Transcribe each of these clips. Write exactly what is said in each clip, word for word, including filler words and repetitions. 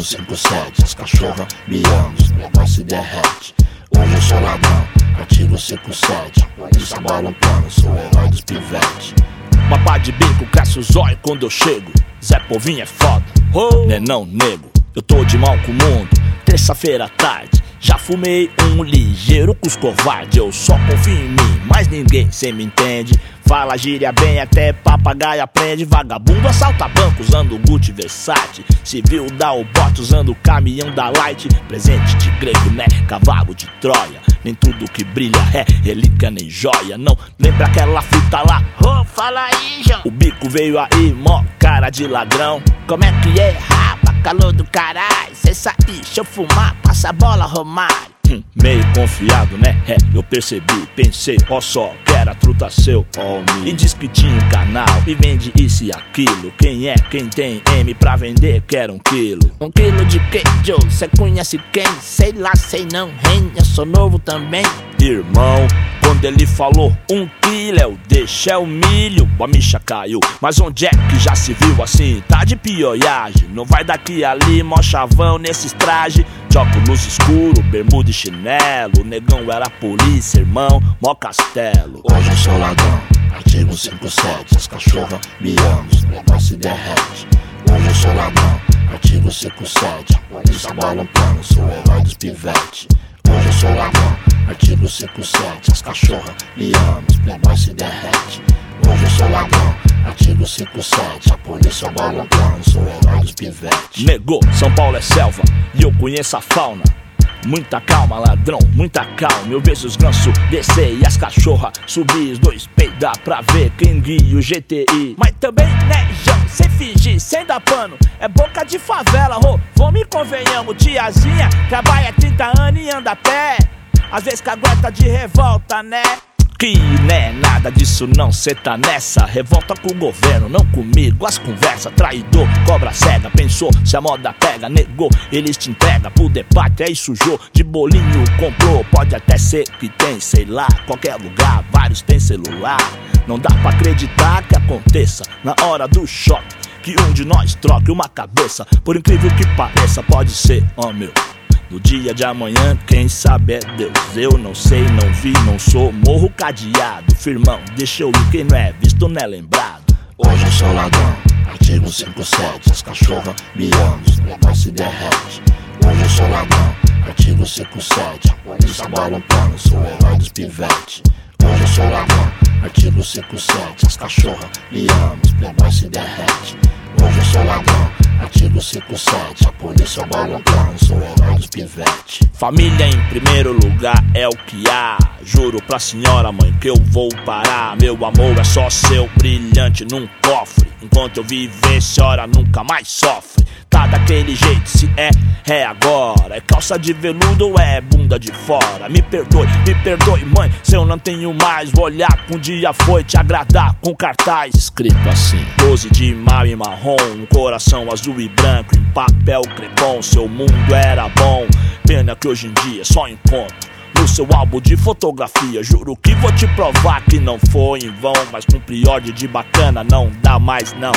Artigo cinquenta e sete, as cachorras me amam, os playboys se derrete. Hoje eu sou ladrão, artigo cinquenta e sete. Polícia bola um plano, sou o herói dos pivetes. Papá de bico, cresce o zóio quando eu chego. Zé Povinho é foda, oh. Né não, nego, eu tô de mal com o mundo. Terça-feira à tarde, já fumei um ligeiro com os covardes. Eu só confio em mim, mas ninguém cê me entende. Fala gíria bem, até papagaio aprende. Vagabundo assalta banco usando Gucci Versace. Civil dá o bote usando o caminhão da Light. Presente de grego, né? Cavalo de Troia. Nem tudo que brilha é relíquia nem joia. Não lembra aquela fita lá? Oh, fala aí, João. O bico veio aí, mó cara de ladrão. Como é que é, rapa, calor do caralho? Cê sair, deixa eu fumar, passa a bola, Romário. Hum, meio confiado, né? É, eu percebi, pensei, ó só, que era truta seu, ó me. E diz que tinha um canal e vende isso e aquilo. Quem é, quem tem M pra vender, quer um quilo. Um quilo de quê, Joe? Cê conhece quem? Sei lá, sei não, hein? Eu sou novo também. Irmão, quando ele falou um quilo, eu deixei o milho, a micha caiu. Mas onde é que já se viu assim? Tá de pioiagem, não vai daqui ali, mó chavão nesses trajes. De óculos escuro, bermuda e chinelo. O negão era polícia, irmão, mó castelo. Hoje eu sou ladrão, artigo cinquenta e sete. As cachorras me amam, os playboys se derrete. Hoje eu sou ladrão, artigo cinquenta e sete. Polícia bola um plano, sou o herói dos pivetes. Hoje eu sou ladrão, artigo cinquenta e sete. As cachorras me amam, os playboys se derrete. Hoje eu sou ladrão, artigo cinquenta e sete. A polícia bola um plano, sou o herói dos pivetes. Negou, São Paulo é selva e eu conheço a fauna. Muita calma, ladrão, muita calma. Eu vejo os gansos descer e as cachorras subir. Os dois peidar pra ver quem guia o G T I. Mas também, né, João, sem fingir, sem dar pano. É boca de favela, ro, vamos e convenhamos. Tiazinha trabalha trinta anos e anda a pé. Às vezes cagueta de revolta, né? Que né, nada disso não, cê tá nessa. Revolta com o governo, não comigo. As conversas, traidor, cobra cega. Pensou, se a moda pega, negou. Eles te entregam pro debate, aí sujou. De bolinho comprou, pode até ser que tem, sei lá. Qualquer lugar, vários tem celular. Não dá pra acreditar que aconteça na hora do choque, que um de nós troque uma cabeça. Por incrível que pareça, pode ser, ó meu. No dia de amanhã, quem sabe é Deus. Eu não sei, não vi, não sou. Morro cadeado, firmão, deixa eu ir. Quem não é visto não é lembrado. Hoje eu sou ladrão, artigo cinquenta e sete. As cachorras me amam, os playboys se derrete. Hoje eu sou ladrão, artigo cinquenta e sete. A polícia bola um plano, sou o herói dos pivetes. Hoje eu sou ladrão, artigo cinquenta e sete. As cachorras me amam, os playboys se derrete. Hoje eu sou ladrão, artigo cinquenta e sete. A polícia bola um plano, sou o herói dos pivetes. Família em primeiro lugar é o que há. Juro pra senhora mãe que eu vou parar. Meu amor é só seu, brilhante num cofre. Enquanto eu viver, senhora nunca mais sofre. Tá daquele jeito, se é, é agora. É calça de veludo ou é bunda de fora? Me perdoe, me perdoe mãe, se eu não tenho mais. Vou olhar que um dia foi te agradar com cartaz escrito assim: doze de maio em marrom, um coração azul e branco em papel crepom. Seu mundo era bom, pena que hoje em dia só encontro no seu álbum de fotografia. Juro que vou te provar que não foi em vão, mas cumprir ordem de bacana não dá mais não.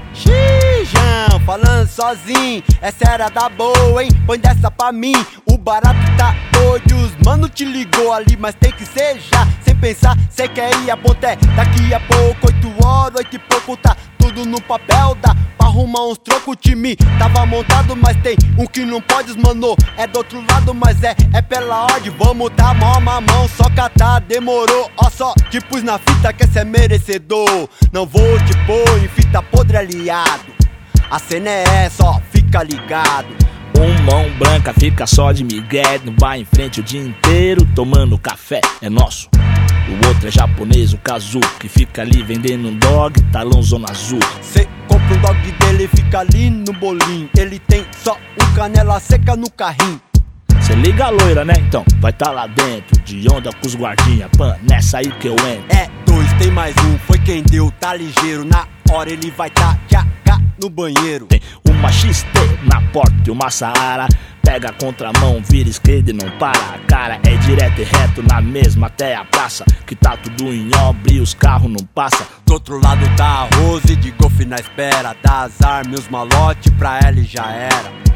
Xijão, falando sozinho, essa era da boa, hein? Põe dessa pra mim, o barato tá doido. Os mano te ligou ali, mas tem que ser já. Sem pensar, cê quer ir a ponté. Daqui a pouco, oito horas, oito e pouco, tá tudo no papel. Dá pra arrumar uns trocos, o time tava montado, mas tem um que não pode, os mano é do outro lado, mas é, é pela ordem. Vamos tá mó mamão, só catar, demorou. Ó só, te pus na fita que cê é merecedor. Não vou te pôr em fita podre aliado. A cena é essa, ó, fica ligado. Um mão branca fica só de migué, não vai em frente o dia inteiro tomando café, é nosso. O outro é japonês, o Kazu, que fica ali vendendo um dog, talão zona azul. Cê compra um dog dele, fica ali no bolinho. Ele tem só um canela seca no carrinho. Cê liga a loira, né? Então vai tá lá dentro, de onda com os guardinha. Pan, nessa aí que eu entro. É dois, tem mais um, foi quem deu, tá ligeiro. Na hora ele vai tá já cá no banheiro. Tem uma X T na porta e uma Saara. Pega a contramão, vira esquerda e não para. A cara é direto e reto na mesma até a praça, que tá tudo em obra e os carros não passam. Do outro lado tá a Rose de golfe na espera. Das armas, os malote pra ela e já era.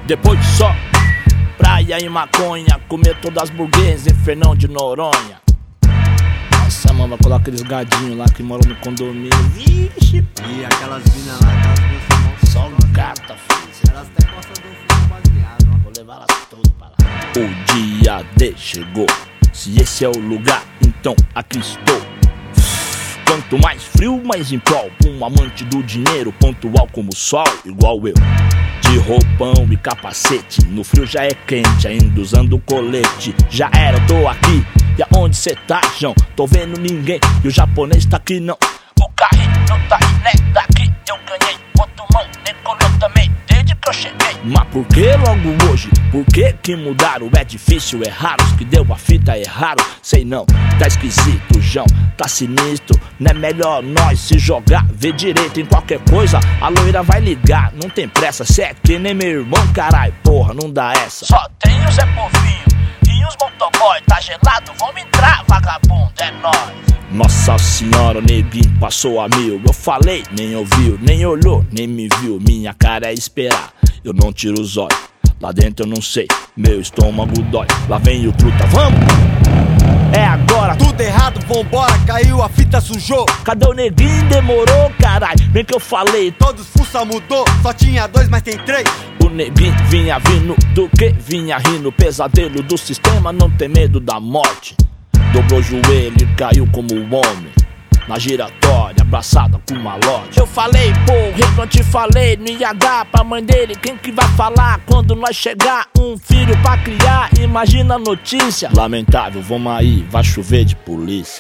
Depois só praia e maconha, comer todas as burguesas em Fernão de Noronha. Nossa, mano, vai colocar aqueles gadinhos lá que moram no condomínio. Vixe, e aquelas minas lá, aquelas moças só gata, filho. Elas até gostam do filho baseado, ó. Vou levar elas todas para lá. O dia D chegou. Se esse é o lugar, então aqui estou. Quanto mais frio, mais em prol. Um amante do dinheiro, pontual como o sol, igual eu. De roupão e capacete, no frio já é quente, ainda usando colete. Já era, eu tô aqui, e aonde cê tá, João? Tô vendo ninguém, e o japonês tá aqui não. O carrinho não tá aí, né? Daqui eu ganhei, outro mão, decolou também, desde que eu cheguei. Mas por que logo hoje? Por que que mudaram? É difícil, é raro, os que deu a fita erraram. Sei não, tá esquisito, João, tá sinistro. Não é melhor nós se jogar, ver direito em qualquer coisa. A loira vai ligar, não tem pressa. Cê é que nem meu irmão, carai, porra, não dá essa. Só tem o Zé Povinho e os motoboy. Tá gelado, vamos entrar, vagabundo, é nóis. Nossa senhora, o neguinho passou a mil. Eu falei, nem ouviu, nem olhou, nem me viu. Minha cara é esperar, eu não tiro os olhos. Lá dentro eu não sei, meu estômago dói. Lá vem o truta, vamos! É agora, tudo errado, vambora, caiu, a fita sujou. Cadê o neguinho? Demorou, caralho, bem que eu falei. Todos fuça mudou, só tinha dois, mas tem três. O neguinho vinha vindo, do que vinha rindo. Pesadelo do sistema, não tem medo da morte. Dobrou o joelho e caiu como um homem na giratória, abraçada com uma loja. Eu falei, porra, eu não te falei, não ia dar pra mãe dele. Quem que vai falar quando nós chegar? Um filho pra criar, imagina a notícia. Lamentável, vamos aí, vai chover de polícia.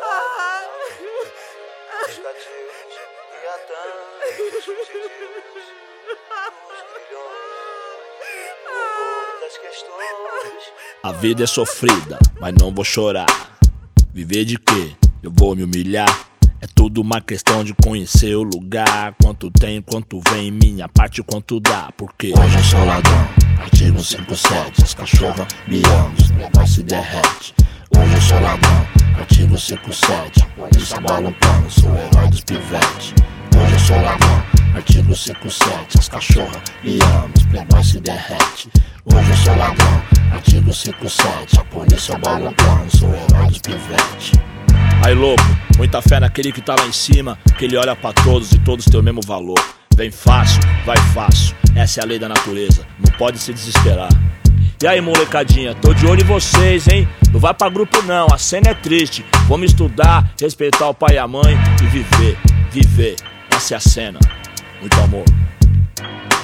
A vida é sofrida, mas não vou chorar. Viver de quê? Eu vou me humilhar. É tudo uma questão de conhecer o lugar. Quanto tem, quanto vem, minha parte, quanto dá. Porque hoje eu sou ladrão, artigo cinquenta e sete. As cachorras me amam, os negócios se derrete. Hoje eu sou ladrão, artigo cinquenta e sete. Polícia bola um plano, sou o herói dos pivetes. Hoje eu sou ladrão, artigo cinquenta e sete. As cachorras me amam, os playboys se derrete. Hoje eu sou ladrão, artigo cinquenta e sete. A polícia bola um plano, sou o herói dos pivetes. Aí louco, muita fé naquele que tá lá em cima, que ele olha pra todos e todos têm o mesmo valor. Vem fácil, vai fácil, essa é a lei da natureza, não pode se desesperar. E aí molecadinha, tô de olho em vocês, hein? Não vai pra grupo não, a cena é triste. Vamos estudar, respeitar o pai e a mãe e viver, viver, essa é a cena. Muito amor.